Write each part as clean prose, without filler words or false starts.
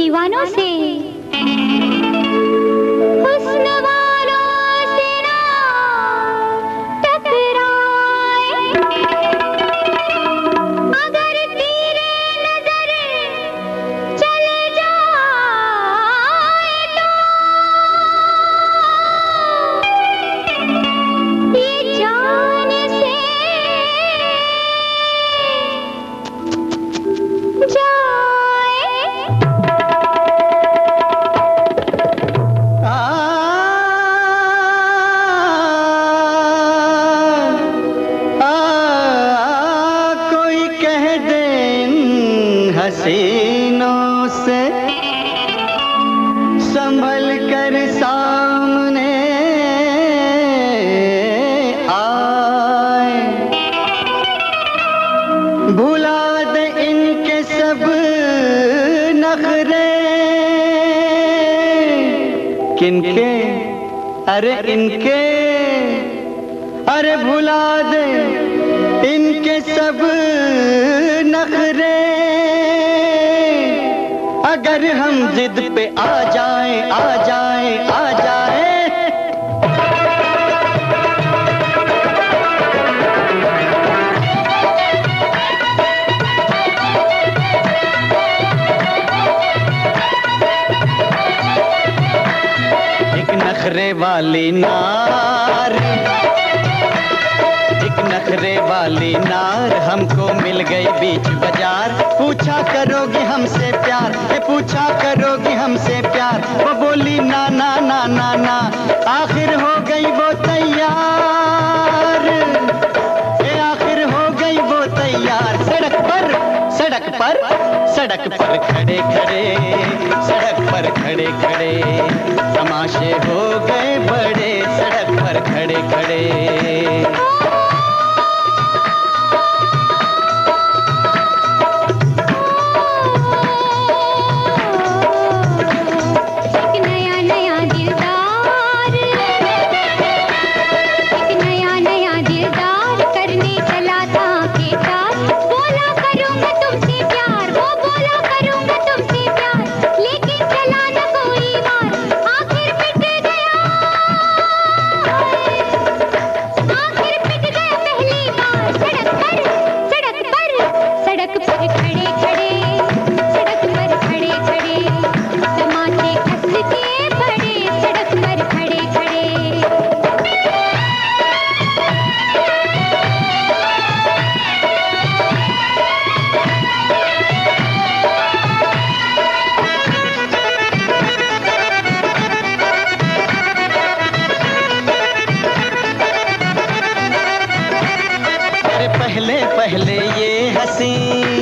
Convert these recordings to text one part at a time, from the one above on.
दीवानों से, हुस्न वालों से ना टकराए। अगर तेरे नजर चले जाए तो ये जान से हसीनों से संभल कर सामने आए, भुला दे इनके सब नखरे। किनके? अरे इनके, अरे भुला दे इनके सब नखरे। अगर हम जिद पे आ जाएं, आ जाएं, आ जाएं, एक नखरे वाली नार, एक नखरे वाली नार हमको मिल गई बीच बाजार। पूछा करोगी हमसे प्यार, पूछा करोगी हमसे प्यार। वो बोली ना ना ना ना ना, आखिर हो गई वो तैयार, आखिर हो गई वो तैयार। सड़क पर, सड़क पर, सड़क पर खड़े खड़े, सड़क पर खड़े खड़े, तमाशे हो गए बड़े सड़क पर खड़े खड़े। पहले ये हंसी,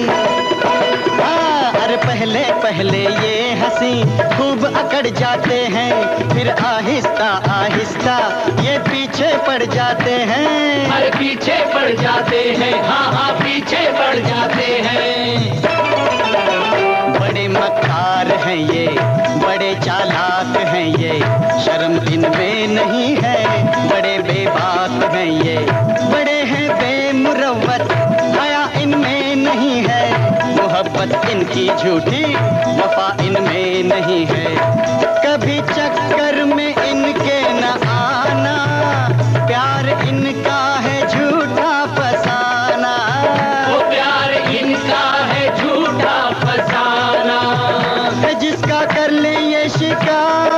अरे पहले पहले ये हंसी खूब अकड़ जाते हैं, फिर आहिस्ता आहिस्ता ये पीछे पड़ जाते हैं। अरे पीछे पड़ जाते हैं, हाँ हाँ पीछे पड़ जाते हैं। बड़े मक्कार हैं ये, बड़े चालाक हैं ये, शर्म इनमें नहीं है, बड़े बेबाक हैं ये, बड़े हैं बेमुरव्वत, हया इनमें नहीं है, मोहब्बत इनकी झूठी, वफा इनमें नहीं है। कभी चक्कर में इनके न आना, प्यार इनका है झूठा फसाना, वो प्यार इनका है झूठा फसाना। जिसका कर ले ये शिकार,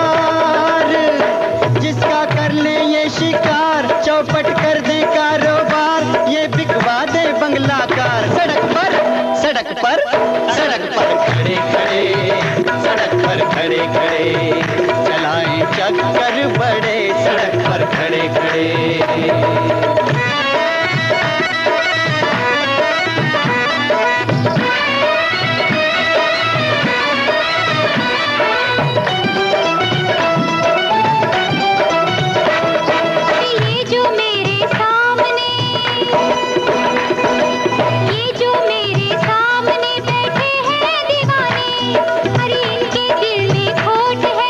जिसका कर ले ये शिकार, चौपट कर दे कारोबार, ये बिकवा दे बंगला कार। सड़क पर, सड़क पर, सड़क पर खड़े खड़े, सड़क पर खड़े खड़े, चलाएं चक्कर बड़े सड़क पर खड़े खड़े। बैठे हैं दीवाने, अरे इनके दिल में खोट है।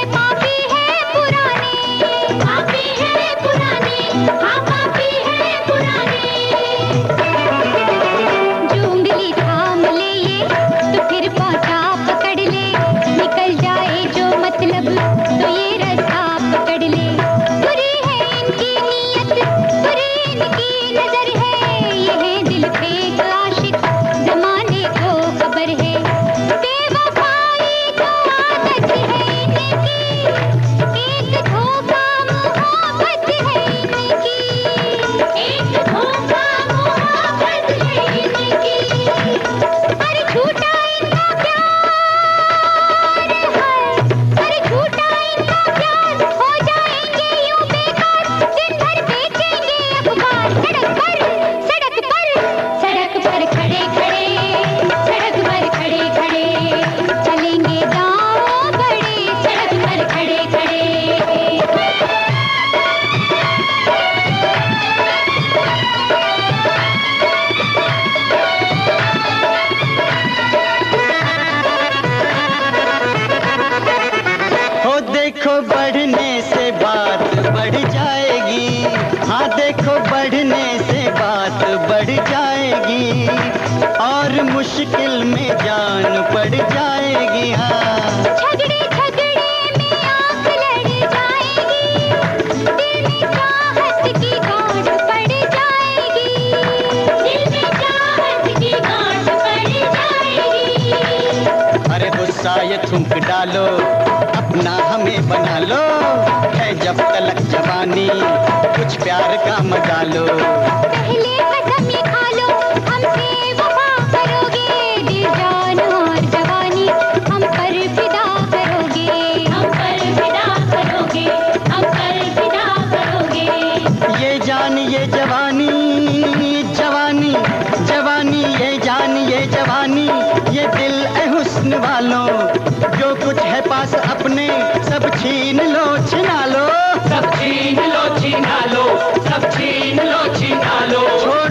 बढ़ने से बात बढ़ जाएगी। हाँ देखो बढ़ने से बात बढ़ जाएगी और मुश्किल में जान पड़ जाएगी। हाँ झगड़े झगड़े में आंख लड़ जाएगी, दिल में चाहत की गांठ पड़ जाएगी, दिल में चाहत की गांठ पड़ जाएगी। अरे गुस्सा ये थूक डालो, अपना हमें बना लो, है जब तलक जवानी कुछ प्यार का मजा लो। पहले कसम ये खा लो, हमसे वफा करोगे, दिल जान और जवानी हम पर फिदा करोगे, हम पर फिदा करोगे, हम पर फिदा करोगे। ये जान ये जवानी, जवानी जवानी, ये जान ये जवानी, ये दिल ए हुस्न वालों, जो कुछ है पास अपने सब छीन लो छिना लो, सब छीन लो छिना लो, सब छीन लो छिना लो। छोड़